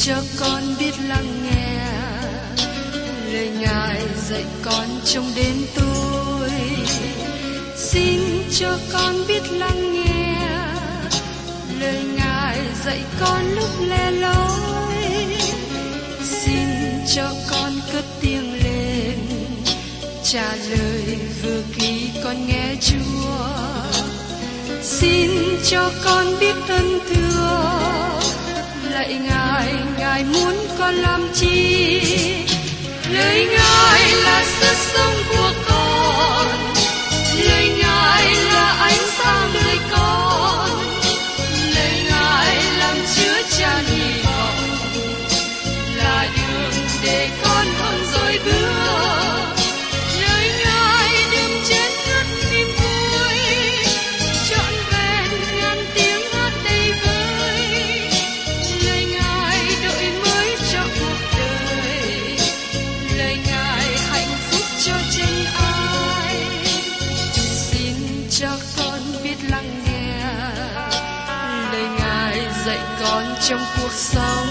cho con biết lắng nghe lời Ngài dạy con trong đêm tối. Xin cho con biết lắng nghe lời Ngài dạy con lúc lẻ loi. Xin cho con cất tiếng lên trả lời vừa khi con nghe Chúa. Xin cho con biết ơn thưa lạy Ngài, Ngài muốn con làm chi? Lời Ngài là sức sống của con, lời Ngài là ánh sáng đời con, lời Ngài làm chứa chan hy vọng, là đường để con không dối bước. Lời Ngài đừng chết ngất niềm vui, trọn vẹn ngàn tiếng hát đầy vơi. Lời Ngài đổi mới cho cuộc đời, lời Ngài hạnh phúc cho chân ai. Xin cho con biết lắng nghe lời Ngài dạy con trong cuộc sống.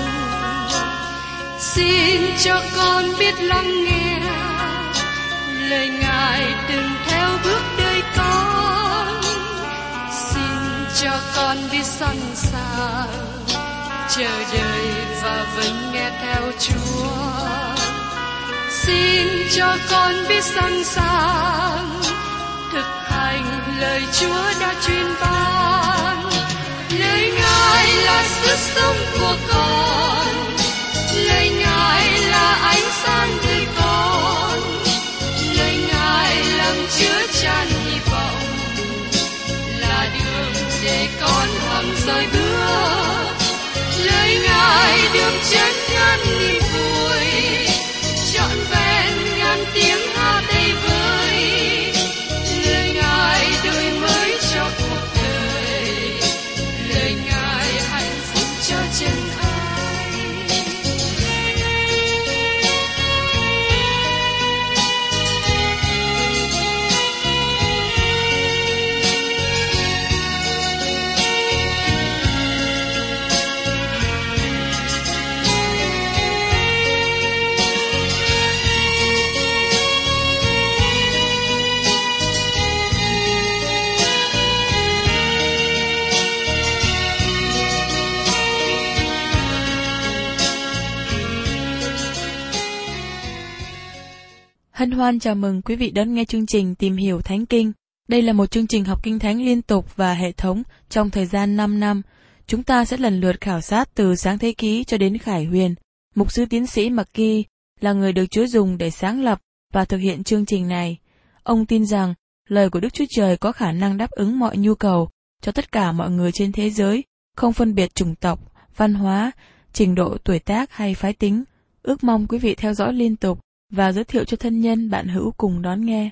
Xin cho con biết lắng nghe lời Ngài từng theo bước đời con. Xin cho con biết sẵn sàng chờ đợi và vẫn nghe theo Chúa. Xin cho con biết sẵn sàng thực hành lời Chúa đã truyền ban. Lời Ngài là sức sống của con, lời Ngài là ánh sáng đời con, lời Ngài làm chứa chan hy vọng, là đường để con hằng rời bước. Lời Ngài đường chân ngàn niềm vui, trọn vẹn ngàn tiếng hát đầy vơi. Lời Ngài đổi mới cho cuộc đời, lời Ngài hạnh phúc cho chân ai. Hân hoan chào mừng quý vị đón nghe chương trình Tìm hiểu Thánh Kinh. Đây là một chương trình học Kinh Thánh liên tục và hệ thống trong thời gian 5 năm. Chúng ta sẽ lần lượt khảo sát từ Sáng Thế Ký cho đến Khải Huyền. Mục sư tiến sĩ McGee là người được Chúa dùng để sáng lập và thực hiện chương trình này. Ông tin rằng lời của Đức Chúa Trời có khả năng đáp ứng mọi nhu cầu cho tất cả mọi người trên thế giới, không phân biệt chủng tộc, văn hóa, trình độ tuổi tác hay phái tính. Ước mong quý vị theo dõi liên tục và giới thiệu cho thân nhân bạn hữu cùng đón nghe.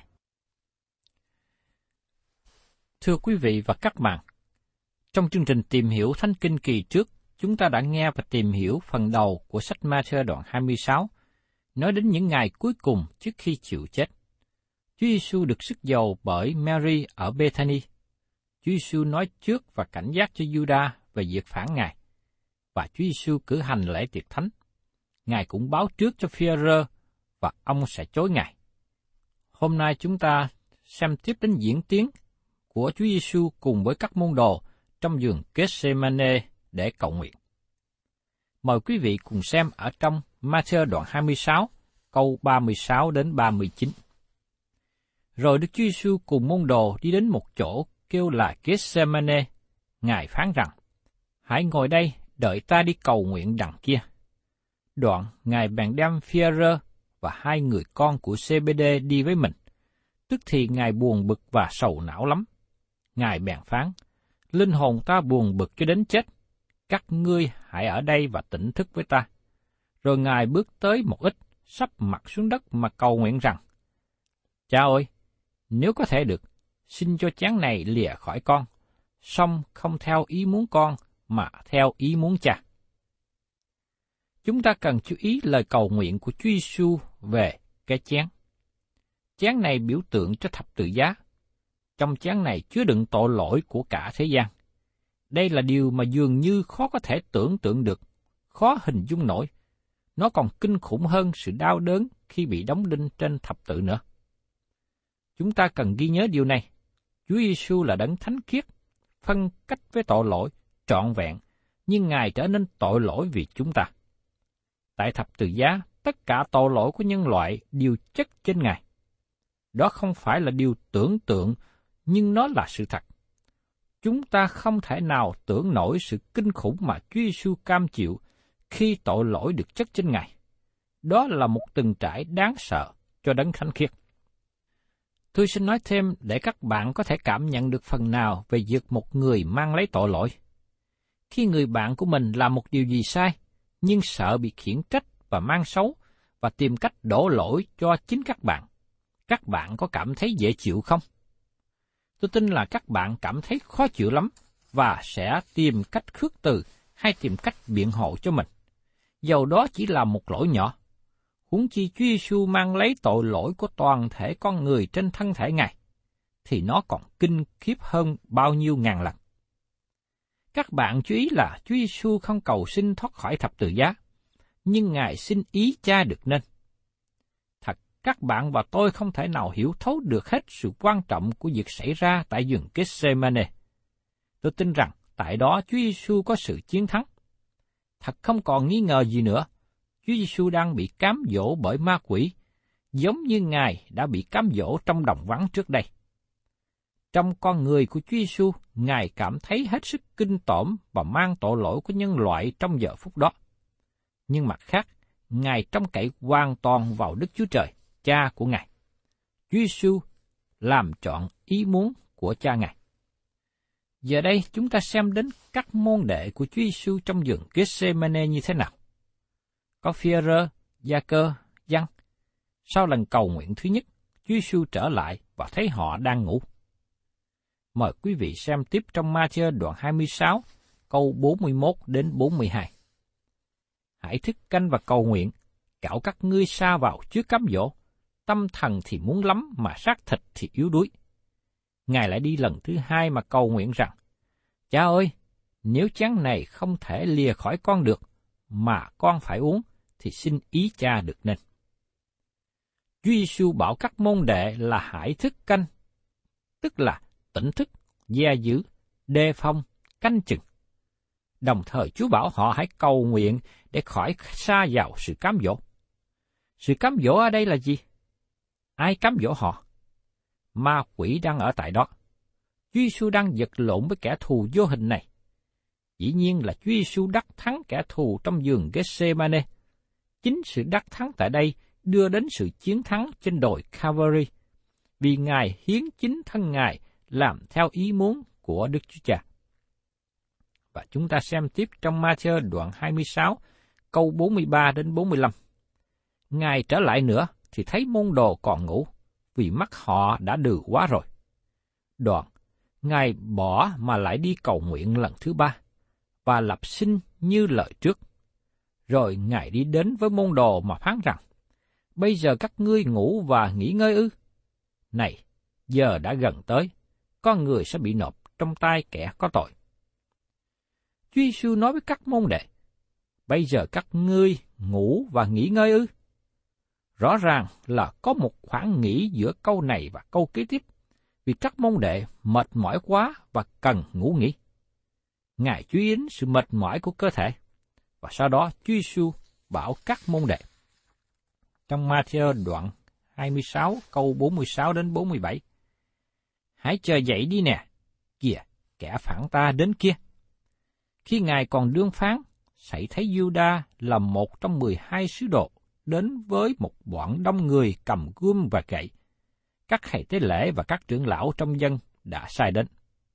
Thưa quý vị và các bạn, trong chương trình Tìm hiểu Thánh Kinh kỳ trước, chúng ta đã nghe và tìm hiểu phần đầu của sách Ma-thơ đoạn 26, nói đến những ngày cuối cùng trước khi chịu chết. Chúa Giêsu được sức dầu bởi Mary ở Bethany. Chúa Giêsu nói trước và cảnh giác cho Giuđa về việc phản Ngài, và Chúa Giêsu cử hành lễ tiệc thánh. Ngài cũng báo trước cho Phi-e-rơ và ông sẽ chối Ngài. Hôm nay chúng ta xem tiếp đến diễn tiến của Chúa Giêsu cùng với các môn đồ trong vườn Gethsemane để cầu nguyện. Mời quý vị cùng xem ở trong Ma-thơ đoạn 26, câu 36 đến 39. Rồi Đức Chúa Giêsu cùng môn đồ đi đến một chỗ kêu là Gethsemane. Ngài phán rằng: Hãy ngồi đây, đợi ta đi cầu nguyện đằng kia. Đoạn Ngài bèn đem Phi-e-rơ và hai người con của Zê-bê-đê đi với mình. Tức thì Ngài buồn bực và sầu não lắm. Ngài bèn phán: Linh hồn ta buồn bực cho đến chết. Các ngươi hãy ở đây và tỉnh thức với ta. Rồi Ngài bước tới một ít, sắp mặt xuống đất mà cầu nguyện rằng: Cha ơi, nếu có thể được, xin cho chén này lìa khỏi con, song không theo ý muốn con, mà theo ý muốn Cha. Chúng ta cần chú ý lời cầu nguyện của Chúa Giêsu về cái chén. Chén này biểu tượng cho thập tự giá. Trong chén này chứa đựng tội lỗi của cả thế gian. Đây là điều mà dường như khó có thể tưởng tượng được, khó hình dung nổi. Nó còn kinh khủng hơn sự đau đớn khi bị đóng đinh trên thập tự nữa. Chúng ta cần ghi nhớ điều này. Chúa Giêsu là đấng thánh khiết, phân cách với tội lỗi, trọn vẹn, nhưng Ngài trở nên tội lỗi vì chúng ta. Tại thập tự giá, tất cả tội lỗi của nhân loại đều chất trên Ngài. Đó không phải là điều tưởng tượng, nhưng nó là sự thật. Chúng ta không thể nào tưởng nổi sự kinh khủng mà Chúa Giêsu cam chịu khi tội lỗi được chất trên Ngài. Đó là một từng trải đáng sợ cho đấng thánh khiết. Tôi xin nói thêm để các bạn có thể cảm nhận được phần nào về việc một người mang lấy tội lỗi. Khi người bạn của mình làm một điều gì sai, nhưng sợ bị khiển trách và mang xấu, và tìm cách đổ lỗi cho chính các bạn có cảm thấy dễ chịu không? Tôi tin là các bạn cảm thấy khó chịu lắm, và sẽ tìm cách khước từ hay tìm cách biện hộ cho mình. Dầu đó chỉ là một lỗi nhỏ. Huống chi Chúa Giêsu mang lấy tội lỗi của toàn thể con người trên thân thể Ngài, thì nó còn kinh khiếp hơn bao nhiêu ngàn lần. Các bạn chú ý là Chúa Giêsu không cầu xin thoát khỏi thập tự giá, nhưng Ngài xin ý Cha được nên. Thật, các bạn và tôi không thể nào hiểu thấu được hết sự quan trọng của việc xảy ra tại vườn Gethsemane. Tôi tin rằng tại đó Chúa Giêsu có sự chiến thắng. Thật không còn nghi ngờ gì nữa, Chúa Giêsu đang bị cám dỗ bởi ma quỷ, giống như Ngài đã bị cám dỗ trong đồng vắng trước đây. Trong con người của Chúa Giêsu, Ngài cảm thấy hết sức kinh tởm và mang tội lỗi của nhân loại trong giờ phút đó. Nhưng mặt khác, Ngài trông cậy hoàn toàn vào Đức Chúa Trời, Cha của Ngài. Chúa Giêsu làm trọn ý muốn của Cha Ngài. Giờ đây chúng ta xem đến các môn đệ của Chúa Giêsu trong vườn Gethsemane như thế nào. Có Phi-e-rơ, Gia-cơ, Giăng. Sau lần cầu nguyện thứ nhất, Chúa Giêsu trở lại và thấy họ đang ngủ. Mời quý vị xem tiếp trong Ma-thi-ơ đoạn 26, câu 41 đến 42. Hãy thức canh và cầu nguyện, cạo các ngươi sa vào trước cám dỗ, tâm thần thì muốn lắm mà xác thịt thì yếu đuối. Ngài lại đi lần thứ hai mà cầu nguyện rằng, Cha ơi, nếu chén này không thể lìa khỏi con được, mà con phải uống, thì xin ý Cha được nên. Chúa Giêsu bảo các môn đệ là hãy thức canh, tức là tỉnh thức, gia giữ, đề phòng, canh chừng. Đồng thời Chúa bảo họ hãy cầu nguyện để khỏi sa vào sự cám dỗ. Sự cám dỗ ở đây là gì? Ai cám dỗ họ? Ma quỷ đang ở tại đó. Chúa Giêsu đang vật lộn với kẻ thù vô hình này. Dĩ nhiên là Chúa Giêsu đắc thắng kẻ thù trong vườn Gethsemane. Chính sự đắc thắng tại đây đưa đến sự chiến thắng trên đồi Calvary, vì Ngài hiến chính thân Ngài làm theo ý muốn của Đức Chúa Cha. Và chúng ta xem tiếp trong Ma-thi-ơ đoạn 26, câu 43 đến 45. Ngài trở lại nữa thì thấy môn đồ còn ngủ, vì mắt họ đã đừ quá rồi. Đoạn, Ngài bỏ mà lại đi cầu nguyện lần thứ ba, và lập xin như lời trước. Rồi Ngài đi đến với môn đồ mà phán rằng, bây giờ các ngươi ngủ và nghỉ ngơi ư? Này, giờ đã gần tới, con người sẽ bị nộp trong tay kẻ có tội. Chúa Giêsu nói với các môn đệ, bây giờ các ngươi ngủ và nghỉ ngơi ư? Rõ ràng là có một khoảng nghỉ giữa câu này và câu kế tiếp, vì các môn đệ mệt mỏi quá và cần ngủ nghỉ. Ngài chú ý đến sự mệt mỏi của cơ thể, và sau đó Chúa Giêsu bảo các môn đệ. Trong Ma-thi-ơ đoạn 26 câu 46 đến 47. Hãy chờ dậy đi nè, kìa, kẻ phản ta đến kia. Khi Ngài còn đương phán, sảy thấy Giu-đa là một trong 12 sứ đồ đến với một bọn đông người cầm gươm và gậy. Các thầy tế lễ và các trưởng lão trong dân đã sai đến.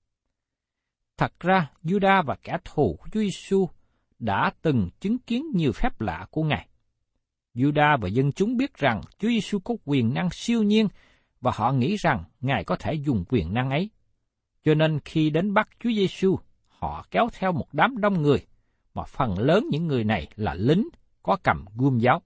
Thật ra, Giu-đa và kẻ thù của Chúa Giêsu đã từng chứng kiến nhiều phép lạ của Ngài. Giu-đa và dân chúng biết rằng Chúa Giêsu có quyền năng siêu nhiên, và họ nghĩ rằng Ngài có thể dùng quyền năng ấy. Cho nên khi đến bắt Chúa Giêsu, họ kéo theo một đám đông người, mà phần lớn những người này là lính có cầm gươm giáo.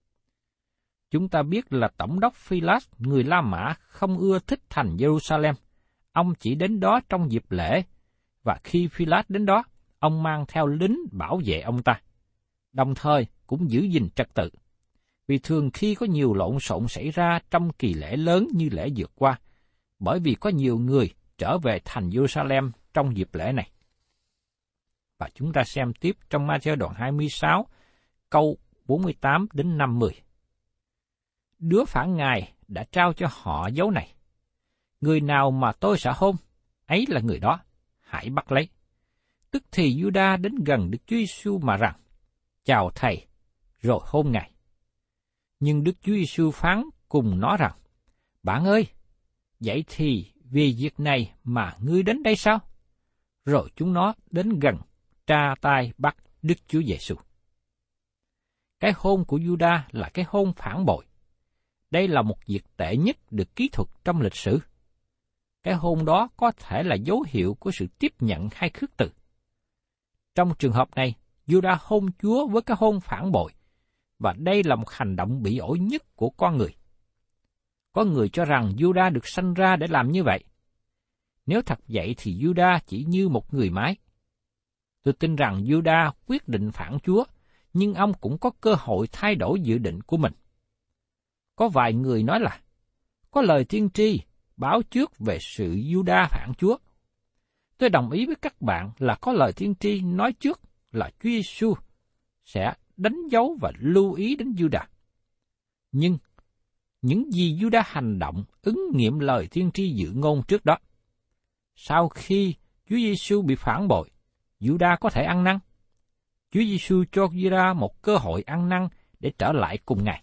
Chúng ta biết là Tổng đốc Phi-lát, người La Mã, không ưa thích thành Giê-ru-sa-lem. Ông chỉ đến đó trong dịp lễ, và khi Phi-lát đến đó, ông mang theo lính bảo vệ ông ta. đồng thời cũng giữ gìn trật tự. Vì thường khi có nhiều lộn xộn xảy ra trong kỳ lễ lớn như lễ vượt qua, bởi vì có nhiều người trở về thành Jerusalem trong dịp lễ này. Và chúng ta xem tiếp trong Ma-thi-ơ đoạn 26, câu 48 đến 50. Đứa phản Ngài đã trao cho họ dấu này. Người nào mà tôi sẽ hôn, ấy là người đó, hãy bắt lấy. Tức thì Giu-đa đến gần Đức Chúa Giêsu mà rằng, chào Thầy, rồi hôn Ngài. Nhưng Đức Chúa Giêsu phán cùng nó rằng, bạn ơi, vậy thì vì việc này mà ngươi đến đây sao? Rồi chúng nó đến gần, tra tay bắt Đức Chúa Giêsu. Cái hôn của Giu-đa là cái hôn phản bội. Đây là một việc tệ nhất được kỹ thuật trong lịch sử. Cái hôn đó có thể là dấu hiệu của sự tiếp nhận hay khước từ. Trong trường hợp này, Giu-đa hôn Chúa với cái hôn phản bội, và đây là một hành động bị ổi nhất của con người. Có người cho rằng Giu-đa được sanh ra để làm như vậy. Nếu thật vậy thì Giu-đa chỉ như một người máy. Tôi tin rằng Giu-đa quyết định phản Chúa, nhưng ông cũng có cơ hội thay đổi dự định của mình. Có vài người nói là, có lời tiên tri báo trước về sự Giu-đa phản Chúa. Tôi đồng ý với các bạn là có lời tiên tri nói trước là Chúa Giêsu sẽ đánh dấu và lưu ý đến Giu-đa. Nhưng những gì Giu-đa hành động ứng nghiệm lời tiên tri dự ngôn trước đó. Sau khi Chúa Giêsu bị phản bội, Giu-đa có thể ăn năn. Chúa Giêsu cho Giu-đa một cơ hội ăn năn để trở lại cùng Ngài.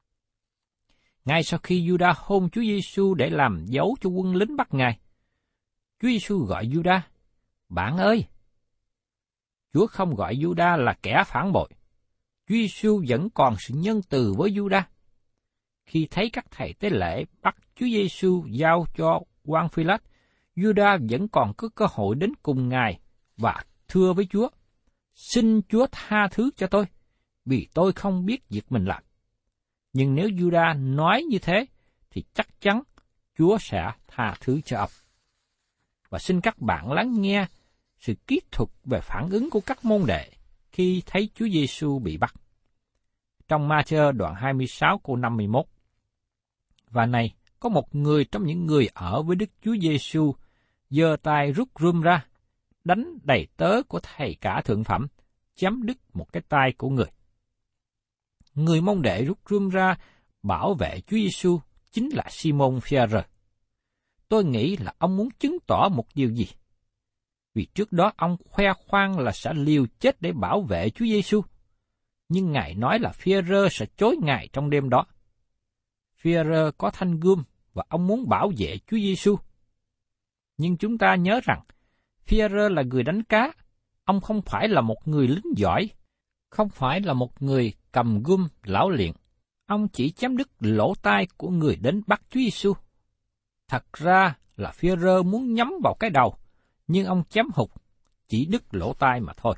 Ngay sau khi Giu-đa hôn Chúa Giêsu để làm dấu cho quân lính bắt Ngài, Chúa Giêsu gọi Giu-đa, bạn ơi! Chúa không gọi Giu-đa là kẻ phản bội. Chúa Giêsu vẫn còn sự nhân từ với Giu-đa. Khi thấy các thầy tế lễ bắt Chúa Giêsu giao cho quan Phi-lát, Giu-đa vẫn còn có cơ hội đến cùng Ngài và thưa với Chúa, xin Chúa tha thứ cho tôi, vì tôi không biết việc mình làm. Nhưng nếu Giu-đa nói như thế, thì chắc chắn Chúa sẽ tha thứ cho ông. Và xin các bạn lắng nghe sự kỹ thuật về phản ứng của các môn đệ khi thấy Chúa Giêsu bị bắt. Trong Ma-thi-ơ đoạn 26 câu 51. Và này, có một người trong những người ở với Đức Chúa Giêsu giơ tay rút rươm ra, đánh đầy tớ của thầy cả thượng phẩm, chém đứt một cái tay của người. Người môn đệ rút rươm ra bảo vệ Chúa Giêsu chính là Simon Phi-e-rơ. Tôi nghĩ là ông muốn chứng tỏ một điều gì? Vì trước đó ông khoe khoang là sẽ liều chết để bảo vệ Chúa Giêsu, nhưng Ngài nói là Phi-e-rơ sẽ chối Ngài trong đêm đó. Phi-e-rơ có thanh gươm và ông muốn bảo vệ Chúa Giêsu. Nhưng chúng ta nhớ rằng Phi-e-rơ là người đánh cá, ông không phải là một người lính giỏi, không phải là một người cầm gươm lão luyện. Ông chỉ chém đứt lỗ tai của người đến bắt Chúa Giêsu. Thật ra là Phi-e-rơ muốn nhắm vào cái đầu, nhưng ông chém hụt, chỉ đứt lỗ tai mà thôi.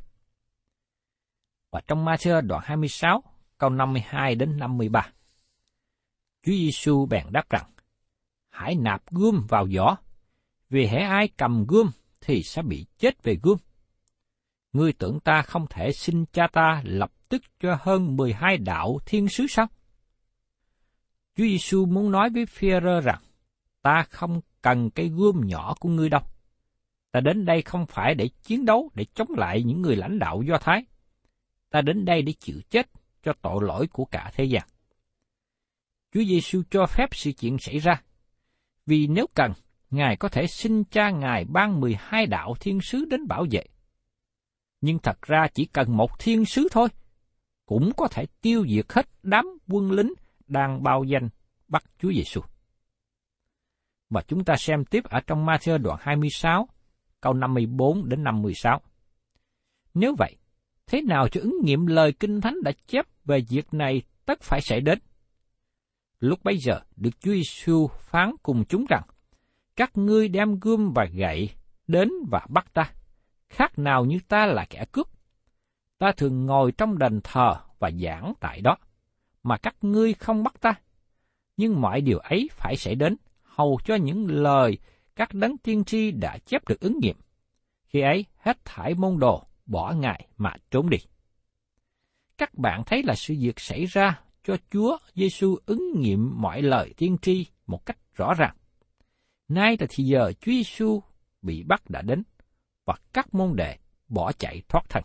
Và trong Ma-thi-ơ đoạn 26, câu 52 đến 53. Chúa Giêsu bèn đáp rằng, hãy nạp gươm vào vỏ, vì hễ ai cầm gươm thì sẽ bị chết về gươm. Ngươi tưởng ta không thể xin cha ta lập tức cho hơn 12 đạo thiên sứ sao? Chúa Giêsu muốn nói với Phi-e-rơ rằng, ta không cần cái gươm nhỏ của ngươi đâu. Ta đến đây không phải để chiến đấu, để chống lại những người lãnh đạo Do Thái. Ta đến đây để chịu chết cho tội lỗi của cả thế gian. Chúa Giêsu cho phép sự chuyện xảy ra, vì nếu cần, Ngài có thể xin cha Ngài ban 12 đạo thiên sứ đến bảo vệ. Nhưng thật ra chỉ cần một thiên sứ thôi, cũng có thể tiêu diệt hết đám quân lính đang bao danh bắt Chúa Giêsu. Và chúng ta xem tiếp ở trong Ma-thi-ơ đoạn 26, câu 54 đến 56. Nếu vậy, thế nào cho ứng nghiệm lời Kinh Thánh đã chép về việc này tất phải xảy đến? Lúc bấy giờ, Đức Chúa Giêsu phán cùng chúng rằng, các ngươi đem gươm và gậy đến và bắt ta, khác nào như ta là kẻ cướp. Ta thường ngồi trong đền thờ và giảng tại đó, mà các ngươi không bắt ta. Nhưng mọi điều ấy phải xảy đến, hầu cho những lời các đấng tiên tri đã chép được ứng nghiệm. Khi ấy, hết thảy môn đồ bỏ Ngài mà trốn đi. Các bạn thấy là sự việc xảy ra cho Chúa Giêsu ứng nghiệm mọi lời tiên tri một cách rõ ràng. Nay là thì giờ Chúa Giêsu bị bắt đã đến, và các môn đệ bỏ chạy thoát thân.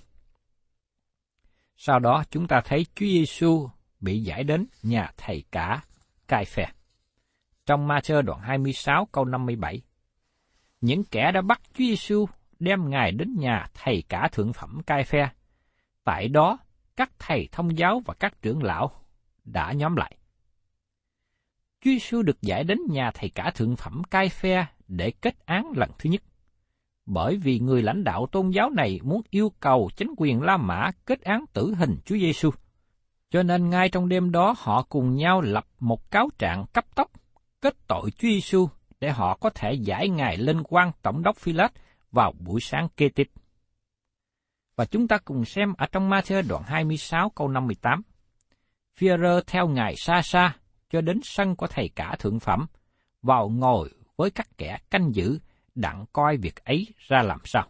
Sau đó chúng ta thấy Chúa Giêsu bị giải đến nhà thầy cả Cai-phe. Trong Ma-thơ đoạn 26 câu 57, những kẻ đã bắt Chúa Giêsu đem Ngài đến nhà thầy cả thượng phẩm Cai-phe. Tại đó, các thầy thông giáo và các trưởng lão đã nhóm lại. Chúa Giêsu được giải đến nhà thầy cả thượng phẩm Cai-phe để kết án lần thứ nhất. Bởi vì người lãnh đạo tôn giáo này muốn yêu cầu chính quyền La Mã kết án tử hình Chúa Giêsu, cho nên ngay trong đêm đó họ cùng nhau lập một cáo trạng cấp tốc kết tội Chúa Giêsu để họ có thể giải Ngài lên quan tổng đốc Phi-lát vào buổi sáng kế tiếp. Và chúng ta cùng xem ở trong Ma-thơ đoạn 26 câu 58. Phi-e-rơ theo Ngài xa xa cho đến sân của thầy cả thượng phẩm, vào ngồi với các kẻ canh giữ, đặng coi việc ấy ra làm sao.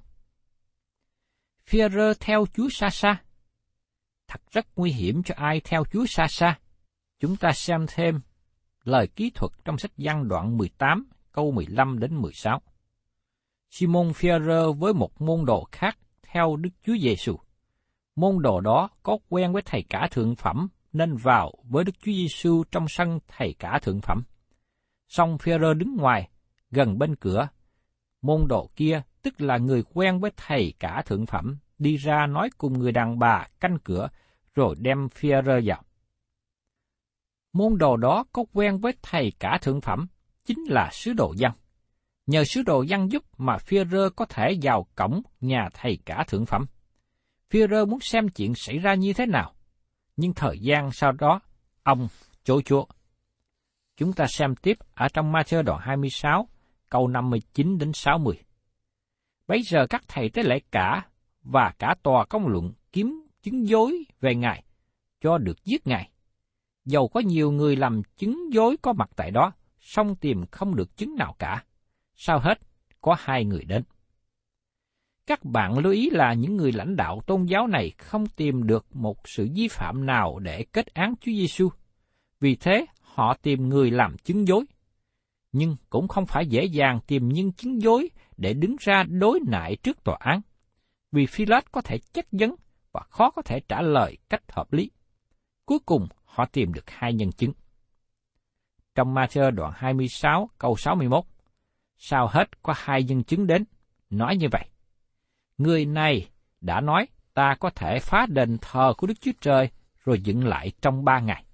Phi-e-rơ theo Chúa xa xa. Thật rất nguy hiểm cho ai theo Chúa xa xa. Chúng ta xem thêm lời kỹ thuật trong sách Giăng đoạn 18 câu 15 đến 16. Simon Phi-e-rơ với một môn đồ khác theo Đức Chúa Giêsu. Môn đồ đó có quen với thầy cả thượng phẩm nên vào với Đức Chúa Giêsu trong sân thầy cả thượng phẩm. Song Phi-e-rơ đứng ngoài, gần bên cửa. Môn đồ kia, tức là người quen với thầy cả thượng phẩm, đi ra nói cùng người đàn bà canh cửa, rồi đem Phi-e-rơ vào. Môn đồ đó có quen với thầy cả thượng phẩm, chính là sứ đồ Giăng. Nhờ sứ đồ Giăng giúp mà Phi-e-rơ có thể vào cổng nhà thầy cả thượng phẩm. Phi-e-rơ muốn xem chuyện xảy ra như thế nào, nhưng thời gian sau đó, ông chối Chúa. Chúng ta xem tiếp ở trong Ma-thơ đoạn 26, câu 59 đến 60. Bấy giờ các thầy tế lễ cả và cả tòa công luận kiếm chứng dối về Ngài, cho được giết Ngài. Dầu có nhiều người làm chứng dối có mặt tại đó, song tìm không được chứng nào cả. Sau hết, có 2 người đến. Các bạn lưu ý là những người lãnh đạo tôn giáo này không tìm được một sự vi phạm nào để kết án Chúa Giêsu. Vì thế, họ tìm người làm chứng dối. Nhưng cũng không phải dễ dàng tìm những chứng dối để đứng ra đối nại trước tòa án, vì Phi-lát có thể chất vấn và khó có thể trả lời cách hợp lý. Cuối cùng, họ tìm được 2 nhân chứng. Trong Ma-thơ đoạn 26 câu 61, sau hết có 2 nhân chứng đến, nói như vậy. Người này đã nói ta có thể phá đền thờ của Đức Chúa Trời rồi dựng lại trong 3 ngày.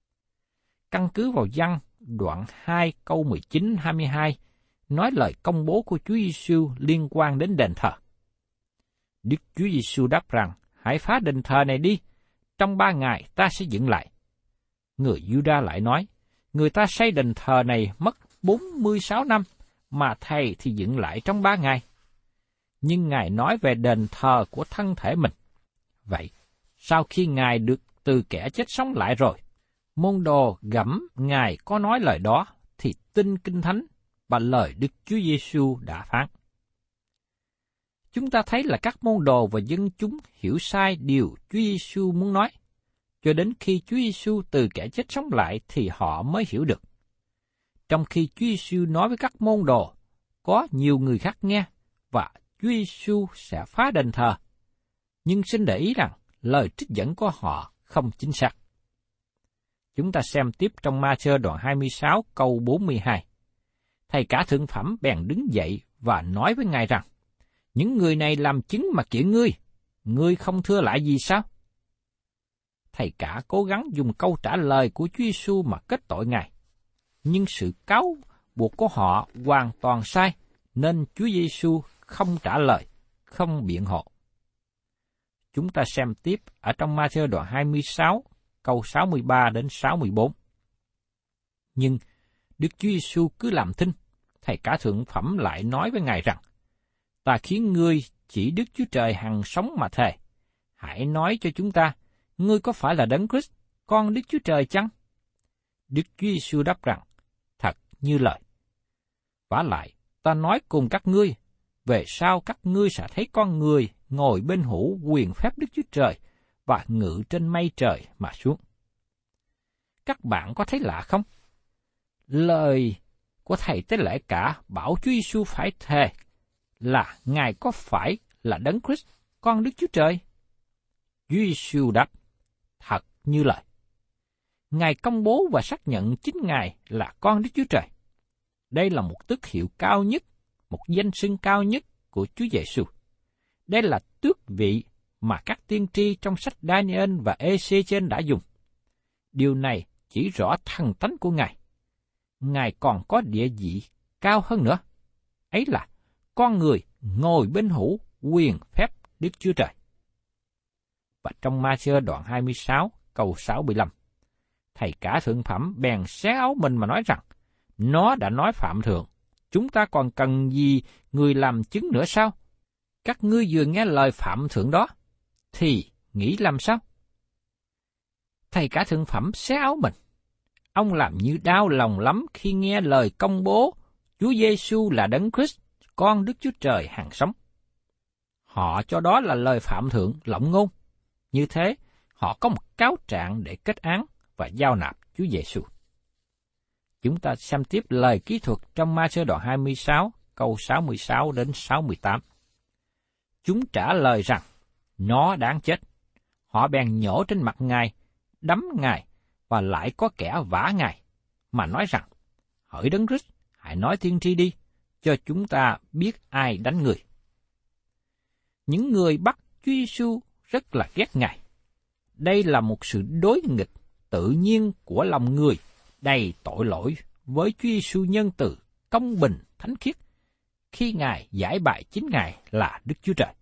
Căn cứ vào Giăng đoạn 2 câu 19-22 nói lời công bố của Chúa Giêsu liên quan đến đền thờ. Đức Chúa Giêsu đáp rằng, hãy phá đền thờ này đi, trong 3 ngày ta sẽ dựng lại. Người Giu-đa lại nói, người ta xây đền thờ này mất 46 năm, mà thầy thì dựng lại trong 3 ngày. Nhưng Ngài nói về đền thờ của thân thể mình. Vậy, sau khi Ngài được từ kẻ chết sống lại rồi, môn đồ gẫm Ngài có nói lời đó thì tin Kinh Thánh và lời Đức Chúa Giêsu đã phán. Chúng ta thấy là các môn đồ và dân chúng hiểu sai điều Chúa Giêsu muốn nói, cho đến khi Chúa Giêsu từ kẻ chết sống lại thì họ mới hiểu được. Trong khi Chúa Giêsu nói với các môn đồ, có nhiều người khác nghe và Chúa Giêsu sẽ phá đền thờ. Nhưng xin để ý rằng lời trích dẫn của họ không chính xác. Chúng ta xem tiếp trong Ma-thơ đoạn 26 câu 42. Thầy cả thượng phẩm bèn đứng dậy và nói với Ngài rằng, những người này làm chứng mà kiện ngươi không thưa lại gì sao? Thầy cả cố gắng dùng câu trả lời của Chúa Giêsu mà kết tội Ngài. Nhưng sự cáo buộc của họ hoàn toàn sai, nên Chúa Giêsu không trả lời, không biện hộ. Chúng ta xem tiếp ở trong Ma-thơ đoạn 26, câu 63 đến 64. Nhưng Đức Chúa Giêsu cứ làm thinh, thầy cả thượng phẩm lại nói với Ngài rằng, ta khiến ngươi chỉ Đức Chúa Trời hằng sống mà thề. Hãy nói cho chúng ta, ngươi có phải là Đấng Christ, con Đức Chúa Trời chăng? Đức Chúa Giêsu đáp rằng, thật như lời. Vả lại, ta nói cùng các ngươi, về sau các ngươi sẽ thấy con người ngồi bên hữu quyền phép Đức Chúa Trời và ngự trên mây trời mà xuống. Các bạn có thấy lạ không? Lời của thầy tế lễ cả bảo Chúa Giêsu phải thề là Ngài có phải là Đấng Christ, con Đức Chúa Trời? Chúa Giêsu đáp, thật như lời. Ngài công bố và xác nhận chính Ngài là con Đức Chúa Trời. Đây là một tước hiệu cao nhất, một danh xưng cao nhất của Chúa Giêsu. Đây là tước vị mà các tiên tri trong sách Daniel và Ê-xê-trên đã dùng. Điều này chỉ rõ thần tánh của Ngài. Ngài còn có địa vị cao hơn nữa. Ấy là con người ngồi bên hữu quyền phép Đức Chúa Trời. Và trong Ma-thi-ơ đoạn 26 câu 65, thầy cả thượng phẩm bèn xé áo mình mà nói rằng, nó đã nói phạm thượng, chúng ta còn cần gì người làm chứng nữa sao? Các ngươi vừa nghe lời phạm thượng đó, thì nghĩ làm sao? Thầy cả thượng phẩm xé áo mình. Ông làm như đau lòng lắm khi nghe lời công bố Chúa Giêsu là Đấng Christ, con Đức Chúa Trời hằng sống. Họ cho đó là lời phạm thượng lộng ngôn. Như thế, họ có một cáo trạng để kết án và giao nạp Chúa Giêsu. Chúng ta xem tiếp lời kỹ thuật trong Ma-thi-ơ đoạn 26, câu 66 đến 68. Chúng trả lời rằng, nó đáng chết. Họ bèn nhổ trên mặt Ngài, đấm Ngài, và lại có kẻ vả Ngài, mà nói rằng, hỡi Đấng Christ, hãy nói tiên tri đi, cho chúng ta biết ai đánh người. Những người bắt Chúa Giêsu rất là ghét Ngài. Đây là một sự đối nghịch tự nhiên của lòng người đầy tội lỗi với Chúa Giêsu nhân từ, công bình, thánh khiết, khi Ngài giải bày chính Ngài là Đức Chúa Trời.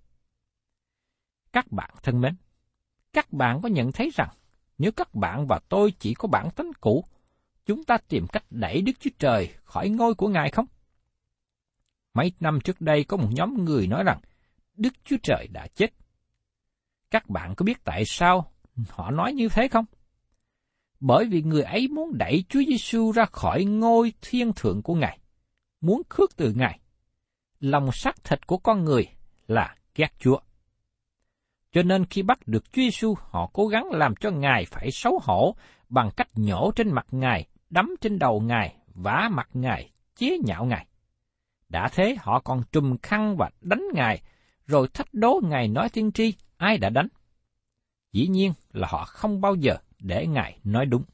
Các bạn thân mến, các bạn có nhận thấy rằng nếu các bạn và tôi chỉ có bản tánh cũ, chúng ta tìm cách đẩy Đức Chúa Trời khỏi ngôi của Ngài không? Mấy năm trước đây có một nhóm người nói rằng Đức Chúa Trời đã chết. Các bạn có biết tại sao họ nói như thế không? Bởi vì người ấy muốn đẩy Chúa Giêsu ra khỏi ngôi thiên thượng của Ngài, muốn khước từ Ngài. Lòng xác thịt của con người là ghét Chúa. Cho nên khi bắt được Chúa Giêsu, họ cố gắng làm cho Ngài phải xấu hổ bằng cách nhổ trên mặt Ngài, đấm trên đầu Ngài, vả mặt Ngài, chế nhạo Ngài. Đã thế họ còn trùm khăn và đánh Ngài, rồi thách đố Ngài nói tiên tri ai đã đánh. Dĩ nhiên là họ không bao giờ để Ngài nói đúng.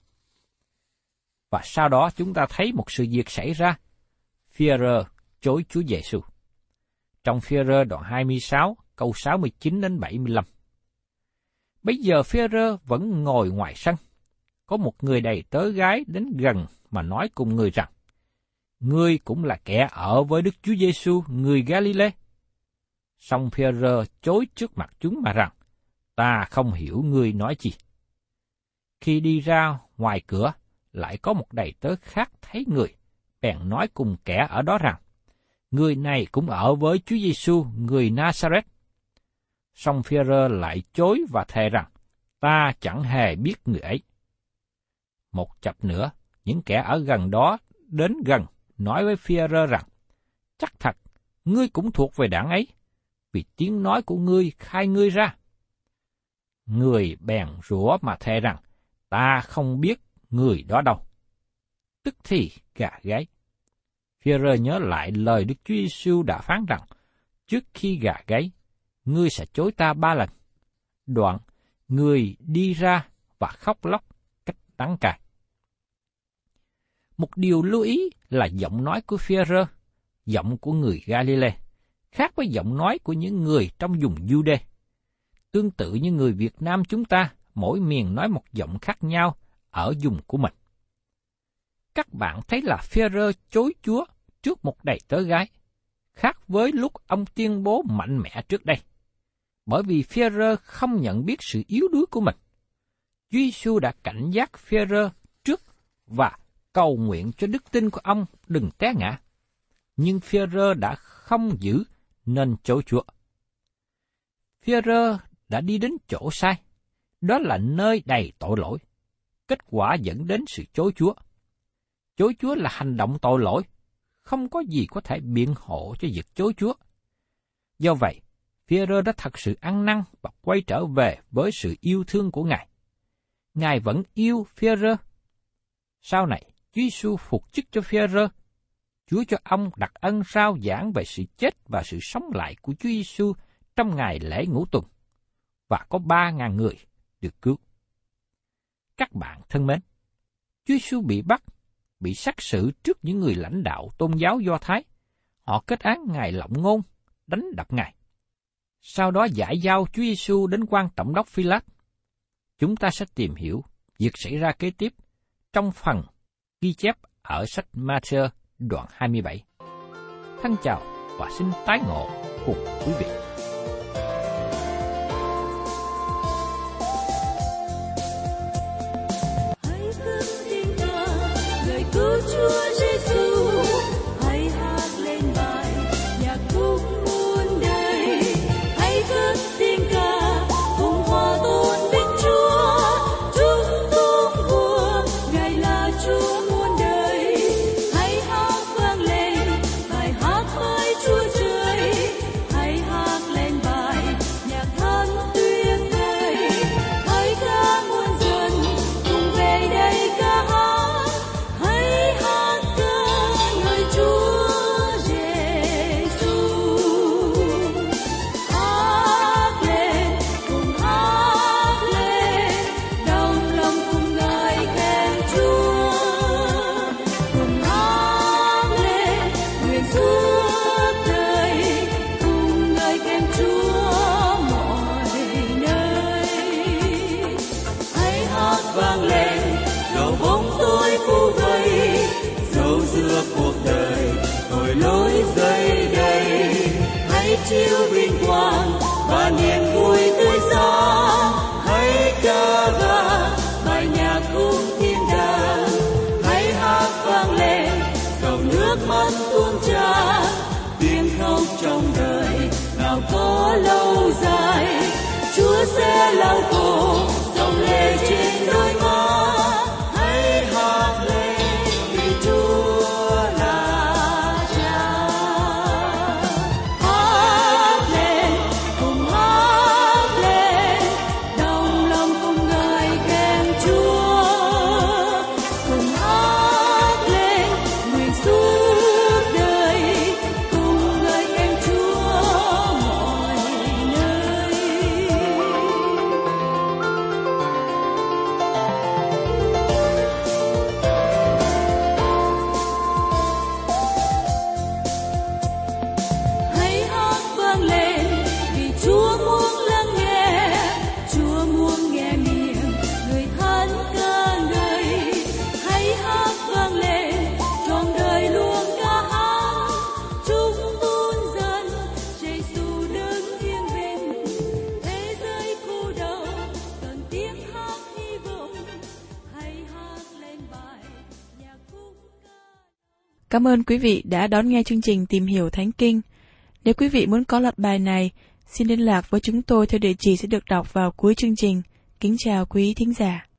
Và sau đó chúng ta thấy một sự việc xảy ra. Phi-e-rơ chối Chúa Giêsu. Trong Phi-e-rơ đoạn 26, câu 69 đến 75. Bây giờ Phi-e-rơ vẫn ngồi ngoài sân. Có một người đầy tớ gái đến gần mà nói cùng người rằng, ngươi cũng là kẻ ở với Đức Chúa Giêsu người Ga-li-lê. Song Phi-e-rơ chối trước mặt chúng mà rằng, ta không hiểu ngươi nói gì. Khi đi ra ngoài cửa, lại có một đầy tớ khác thấy người, bèn nói cùng kẻ ở đó rằng, người này cũng ở với Chúa Giêsu người Na-sa-rét. Song Phi-e-rơ lại chối và thề rằng, ta chẳng hề biết người ấy. Một chập nữa, những kẻ ở gần đó đến gần nói với Phi-e-rơ rằng, chắc thật, ngươi cũng thuộc về đảng ấy, vì tiếng nói của ngươi khai ngươi ra. Người bèn rủa mà thề rằng, ta không biết người đó đâu. Tức thì gà gáy. Phi-e-rơ nhớ lại lời Đức Chúa Giêsu đã phán rằng, trước khi gà gáy, ngươi sẽ chối ta 3 lần. Đoạn, người đi ra và khóc lóc cách đắng cay. Một điều lưu ý là giọng nói của Phi-e-rơ, giọng của người Ga-li-lê, khác với giọng nói của những người trong vùng Giu-đê. Tương tự như người Việt Nam chúng ta, mỗi miền nói một giọng khác nhau ở vùng của mình. Các bạn thấy là Phi-e-rơ chối Chúa trước một đầy tớ gái, khác với lúc ông tuyên bố mạnh mẽ trước đây. Bởi vì Phi-e-rơ không nhận biết sự yếu đuối của mình. Chúa Giêsu đã cảnh giác Phi-e-rơ trước và cầu nguyện cho đức tin của ông đừng té ngã. Nhưng Phi-e-rơ đã không giữ nên chối Chúa. Phi-e-rơ đã đi đến chỗ sai, đó là nơi đầy tội lỗi. Kết quả dẫn đến sự chối Chúa. Chối Chúa là hành động tội lỗi, không có gì có thể biện hộ cho việc chối Chúa. Do vậy, Phi-e-rơ đã thật sự ăn năn và quay trở về với sự yêu thương của Ngài. Ngài vẫn yêu Phi-e-rơ. Sau này, Chúa Giêsu phục chức cho Phi-e-rơ. Chúa cho ông đặc ân rao giảng về sự chết và sự sống lại của Chúa Giêsu trong ngày lễ Ngũ Tuần, và có 3.000 người được cứu. Các bạn thân mến, Chúa Giêsu bị bắt, bị xác xử trước những người lãnh đạo tôn giáo Do Thái. Họ kết án Ngài lộng ngôn, đánh đập Ngài. Sau đó giải giao Chúa Giêsu đến quan tổng đốc Phi-lát. Chúng ta sẽ tìm hiểu việc xảy ra kế tiếp trong phần ghi chép ở sách Ma-thơ đoạn 27. Thân chào và xin tái ngộ cùng quý vị. Hãy cất tiếng ca lời cứu Chúa Giêsu, hãy hát lên bài nhạc khúc muôn đời. Hãy cất tiếng ca cùng hòa tôn vinh Chúa, chúng tung vua Ngài là Chúa muôn đời. Hãy hát vang lên bài hát mới Chúa trời, hãy hát lên bài nhạc thánh tuyệt vời. Hãy ca muôn dân cùng về đây ca hát, hãy hát ca ngợi Chúa Giêsu. Hát lên, cùng hát lên, đồng lòng cùng ngợi khen Chúa. Cùng hát lên, nguyện suốt đời, cùng ngợi khen Chúa mọi nơi. Hãy hát vang lên, dầu bóng tối phủ vây, dẫu giữa cuộc đời tội lỗi dày đầy. Hãy chiếu vinh quang và niềm vui tươi sáng, hãy ca vang bài nhạc khúc thiên đàng. Hãy hát vang lên, dầu nước mắt tuôn tràn, tiếng khóc trong đời nào có lâu dài. Chúa sẽ lau khô dòng lệ trên đôi má. Hãy hát lên vì Chúa là Cha. Hát lên, cùng hát lên, đồng lòng cùng ngợi khen Chúa. Cùng hát lên, nguyện suốt đời, cùng ngợi khen Chúa mọi nơi. Hãy hát vang lên vì Chúa muốn lắng nghe, Chúa muốn nghe miệng người thánh ca ngợi. Hãy hát vang lên trọn đời luôn ca hát, chúng tôn dân Giêsu đứng yên bình. Thế giới cô đầu cần tiếng hát hy vọng, hãy hát lên bài nhạc khúc ca. Cảm ơn quý vị đã đón nghe chương trình Tìm hiểu Thánh Kinh. Nếu quý vị muốn có loạt bài này, xin liên lạc với chúng tôi theo địa chỉ sẽ được đọc vào cuối chương trình. Kính chào quý thính giả.